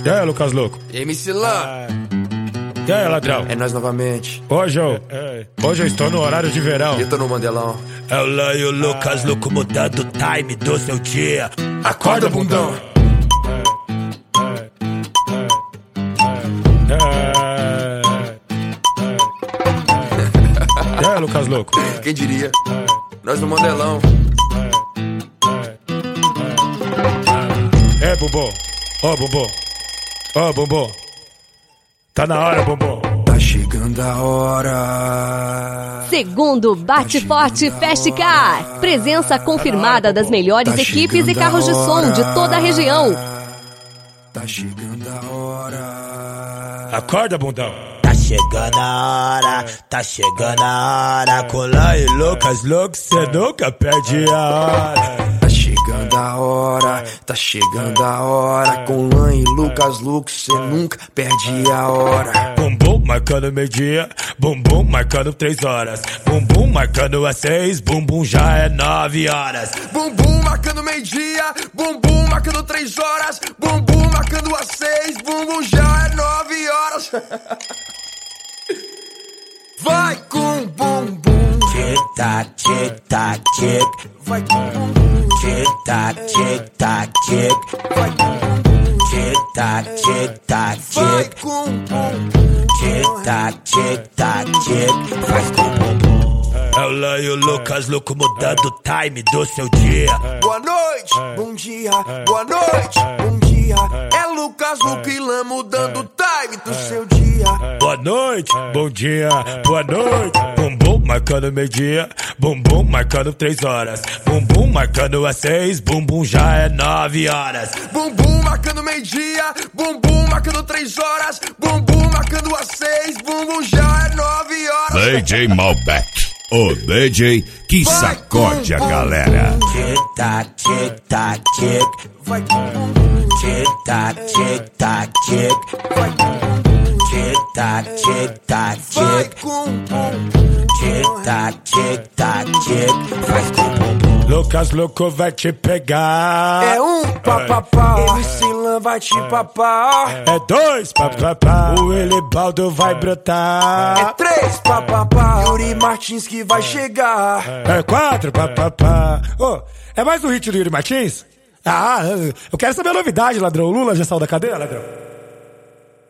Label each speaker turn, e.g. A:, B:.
A: E aí, Lucas Louco?
B: MC Lan.
A: E aí, ladrão?
B: É nós novamente.
A: Hoje eu estou no horário de verão.
B: Eu tô no Mandelão.
C: É o Lan e o Lucas Louco mudando o time do seu dia.
B: Acorda, bundão.
A: E aí, Lucas Louco?
B: Quem diria? Nós no Mandelão.
A: É, bumbum. Ó, bumbum. Ó, bumbum. Tá na hora, bumbum.
B: Tá chegando a hora.
D: Segundo Bate Forte Festcar. Presença confirmada das melhores equipes e carros de som de toda a região.
B: Tá chegando a hora.
A: Acorda, bundão.
C: Tá chegando a hora, tá chegando a hora. Com Lan e Lucas Louco, cê nunca perde a hora.
B: Tá chegando a hora, tá chegando a hora. Com Lan e Lucas Louco, cê nunca perde a hora.
C: Bumbum marcando meio-dia, bumbum marcando 3 horas. Bumbum marcando às 6, bumbum já é 9 horas.
B: Bumbum marcando meio-dia, bumbum marcando 3 horas. Bumbum marcando às 6, bumbum já é 9 horas. Vai com bumbum.
C: Tic-tac, tic-tac, tic.
B: Vai com bumbum.
C: Tic-tac, tic-tac, tic.
B: Vai com bumbum.
C: Tic-tac, tic-tac,
B: Vai
C: tic.
B: com bumbum.
C: Tic-tac, tic-tac, tic. Faz com o bumbum. É o Lan e o Lucas Louco mudando o time do seu dia.
B: Boa noite, bom dia, boa noite, bom dia. É Lucas Louco e Lan mudando o time do seu dia.
C: Boa noite, bom dia, boa noite. Bumbum marcando meio-dia, bumbum marcando 3 horas. Bumbum marcando às 6, bumbum já é 9 horas.
B: Bumbum marcando meio-dia, bumbum marcando 3 horas. Bumbum marcando às 6, bumbum já é 9 horas.
E: DJ Malbec, o DJ que sacode a galera.
C: Tic-tac, tic-tac, tic.
B: Vai com bumbum.
C: Tic-tac, tic-tac, tic.
B: Vai com bumbum.
C: Tic-tac, tic-tac,
B: Vai
C: tic.
B: com bumbum.
C: Tic-tac, tic-tac, tic. Faz com o bumbum.
A: Lucas Louco vai te pegar.
B: É papapá, MC Lan vai te papar.
A: É 2, papapá. O Elibaldo vai brotar.
B: É 3, papapá, Yuri Martins que vai chegar.
A: É 4, papapá. Ô, é mais um hit do Yuri Martins? Ah, eu quero saber a novidade, ladrão. O Lula já saiu da cadeia, ladrão?